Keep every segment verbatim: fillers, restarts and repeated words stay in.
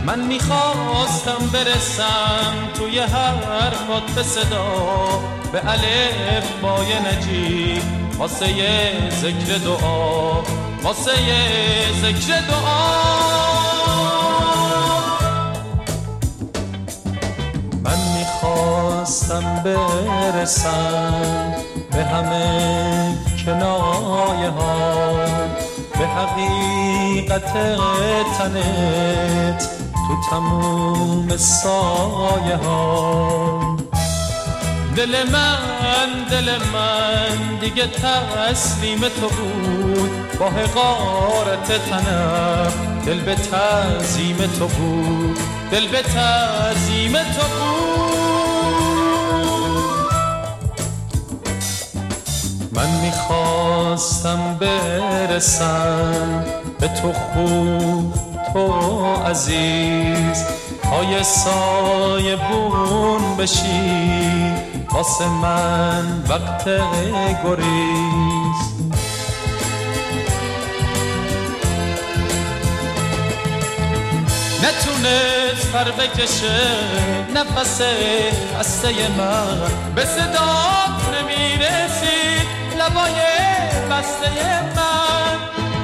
من میخواستم برسم توی حرفات به صدا، به الف بای نجیب واسه یه ذکر دعا، واسه یه ذکر دعا. من میخواستم برسم به همه کنایه ها، به حقیقت تنت تو تموم سایه ها. دل من دل من دیگه تسلیم تو بود، با حقارت تنم دل به تعظیم تو بود، دل به تعظیم تو بود. من میخواستم برسم به تو خوب تو عزیز، پای سایبون بشی واسه من وقت گریز. نتونست پر بکشه نفس خسته من، به صدات نمیرسید لبای بسته من.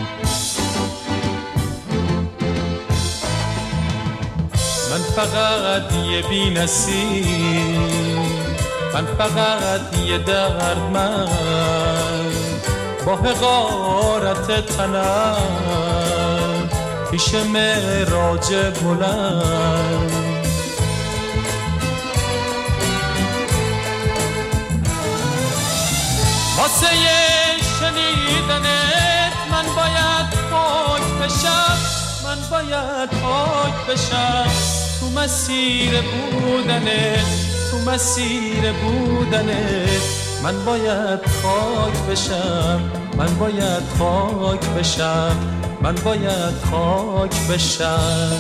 من فقط یه بی‌نصیب، من فقط یه دردمند، با حقارت تنم پیش معراج بلند. واسه شنیدنت من باید پاک بشم، من باید پاک بشم تو مسیر بودنت، تو مسیر بودنت. من باید خاک بشم، من باید خاک بشم، من باید خاک بشم.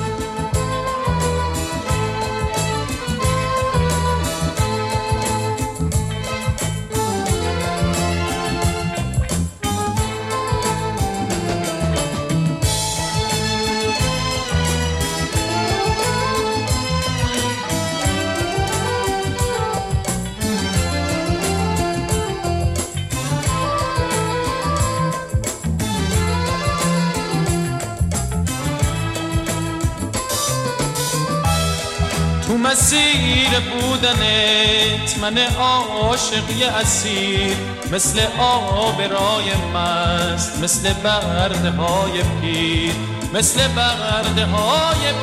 تو مسیر بودنت من عاشقی اسیر، مثل آب رای مست، مثل برده های پیر، مثل برده های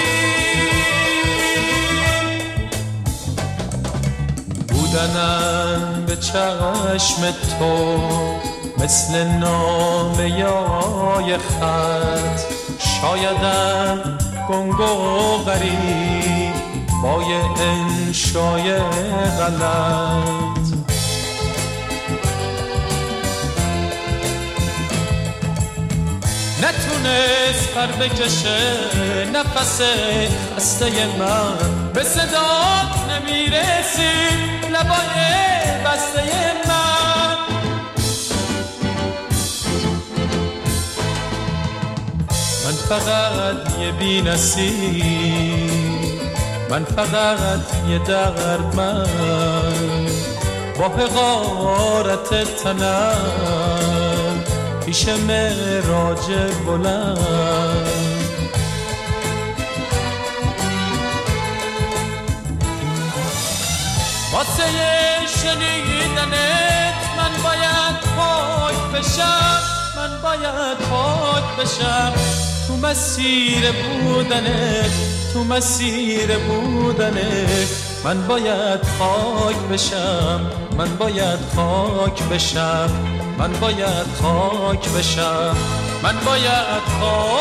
پیر. بودنم به چشم تو مثل نامه یای خط، شایدم گنگ و غریب با یه انشای غلط. نتونست پر بکشه نفس خسته من، به صدات نمیرسید لبای بسته من. من فقط یه بی‌نصیب، من فقط یه دردمند، با حقارت تنم پیش معراج بلند. واسه شنیدنت من باید پاک بشم، من باید پاک بشم تو مسیر بودنت، تو مسیر بودنت. من باید خاک بشم، من باید خاک بشم، من باید خاک بشم، من باید خاک